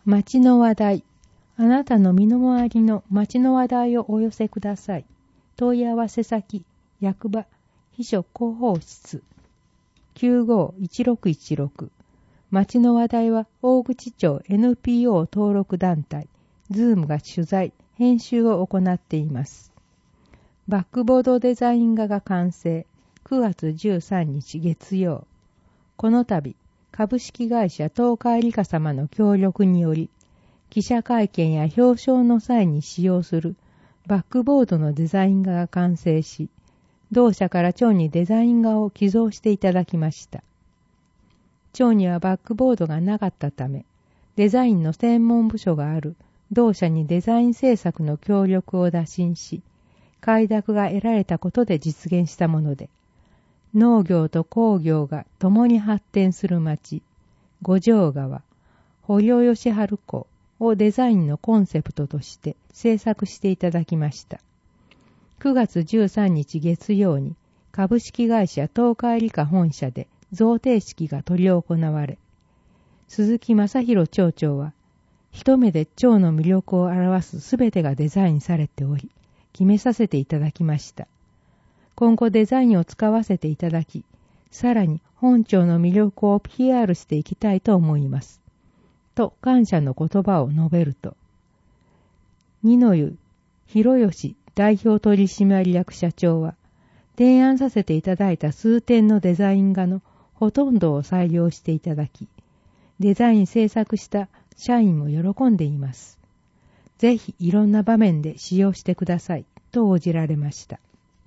街の話題。あなたの身の回りの街の話題をお寄せください。問い合わせ先、役場、秘書広報室、951616。街の話題は大口町 NPO 登録団体、ズームが取材、編集を行っています。バックボードデザイン画が完成。9月13日月曜。この度、株式会社東海理香様の協力により、記者会見や表彰の際に使用するバックボードのデザイン画が完成し、同社から町にデザイン画を寄贈していただきました。町にはバックボードがなかったため、デザインの専門部署がある同社にデザイン制作の協力を打診し、快諾が得られたことで実現したもので、農業と工業が共に発展する町、五条川、堀尾義治港をデザインのコンセプトとして制作していただきました。9月13日月曜に株式会社東海理香本社で贈呈式が執り行われ、鈴木正弘町長は、一目で町の魅力を表すすべてがデザインされており、決めさせていただきました。今後デザインを使わせていただき、さらに本町の魅力を PR していきたいと思います。と感謝の言葉を述べると、二の湯広義代表取締役社長は、提案させていただいた数点のデザイン画のほとんどを採用していただき、デザイン制作した社員も喜んでいます。ぜひいろんな場面で使用してくださいと応じられました。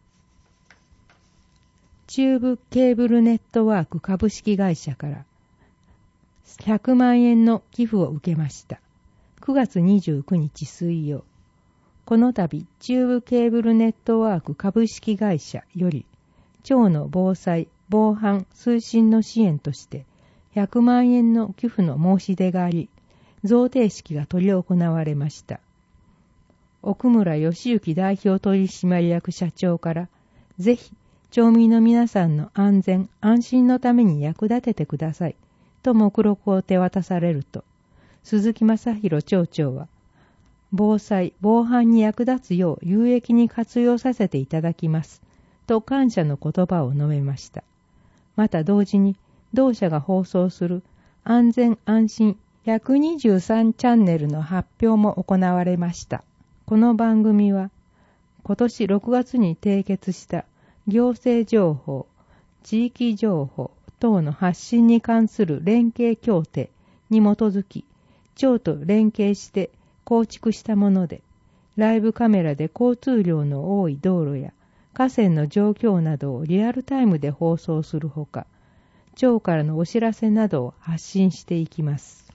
中部ケーブルネットワーク株式会社から100万円の寄付を受けました。9月29日水曜。この度、中部ケーブルネットワーク株式会社より、町の防災、防犯、推進の支援として100万円の寄付の申し出があり、贈呈式が執り行われました。奥村義行代表取締役社長から、ぜひ、町民の皆さんの安全・安心のために役立ててください、と目録を手渡されると、鈴木正弘町長は、防災・防犯に役立つよう有益に活用させていただきます、と感謝の言葉を述べました。また同時に、同社が放送する安全・安心123チャンネルの発表も行われました。この番組は、今年6月に締結した行政情報、地域情報等の発信に関する連携協定に基づき、町と連携して構築したもので、ライブカメラで交通量の多い道路や河川の状況などをリアルタイムで放送するほか、町からのお知らせなどを発信していきます。